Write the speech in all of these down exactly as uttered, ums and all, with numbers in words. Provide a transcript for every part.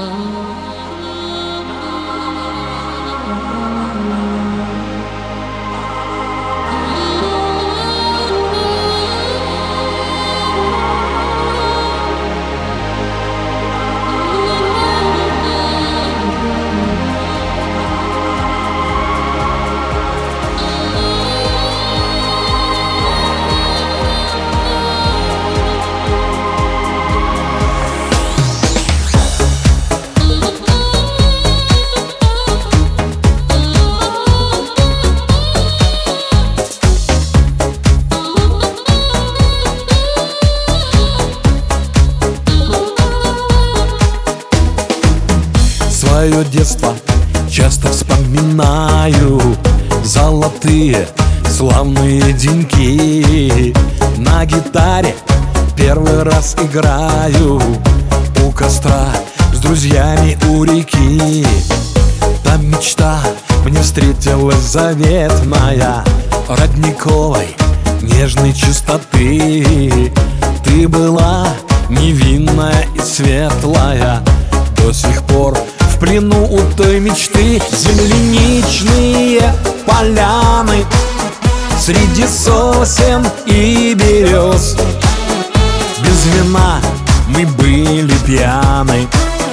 Свое детство часто вспоминаю, золотые славные деньки. На гитаре первый раз играю у костра с друзьями у реки. Там мечта мне встретилась заветная, родниковой нежной чистоты. Ты была невинная и светлая, до сих пор в плену у той мечты. Земляничные поляны среди сосен и берез, без вина мы были пьяны.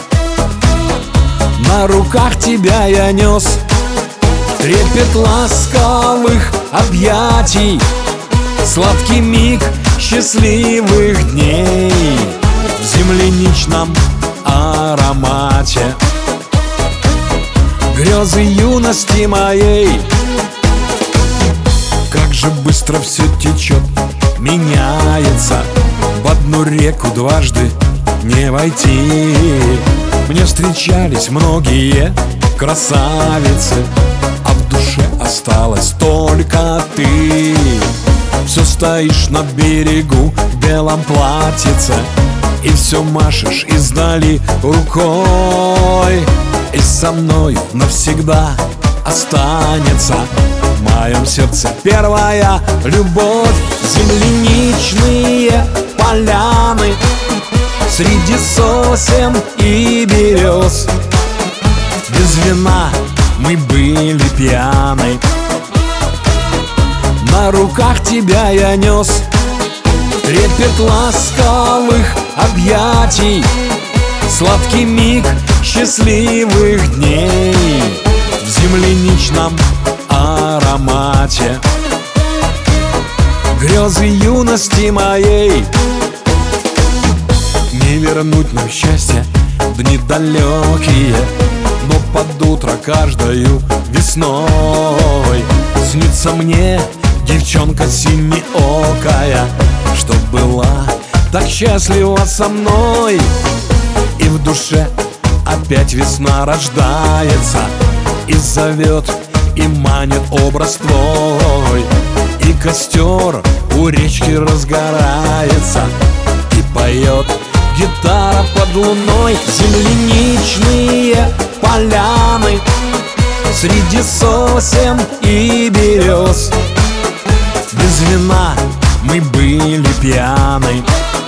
На руках тебя я нес, трепет ласковых объятий, сладкий миг счастливых дней в земляничном аромате. Грезы юности моей, как же быстро все течет, меняется, в одну реку дважды не войти. Мне встречались многие красавицы, а в душе осталась только ты. Все стоишь на берегу в белом платьице и все машешь издали рукой. И со мною навсегда останется в моем сердце первая любовь. Земляничные поляны среди сосен и берез, без вина мы были пьяны. На руках тебя я нес, трепет ласковых объятий, сладкий миг счастливых дней в земляничном аромате. Грезы юности моей, не вернуть нам счастье в дни далекие, но под утро каждою весной снится мне девчонка синеокая, что была так счастлива со мной. И в душе опять весна рождается, и зовет, и манит образ твой. И костер у речки разгорается, и поет гитара под луной. Земляничные поляны среди сосен и берез, без вина мы были пьяны.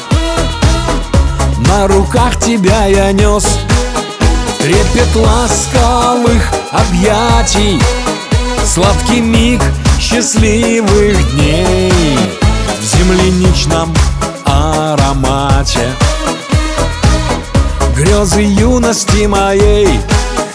На руках тебя я нес, трепет ласковых объятий, сладкий миг счастливых дней в земляничном аромате. Грезы юности моей,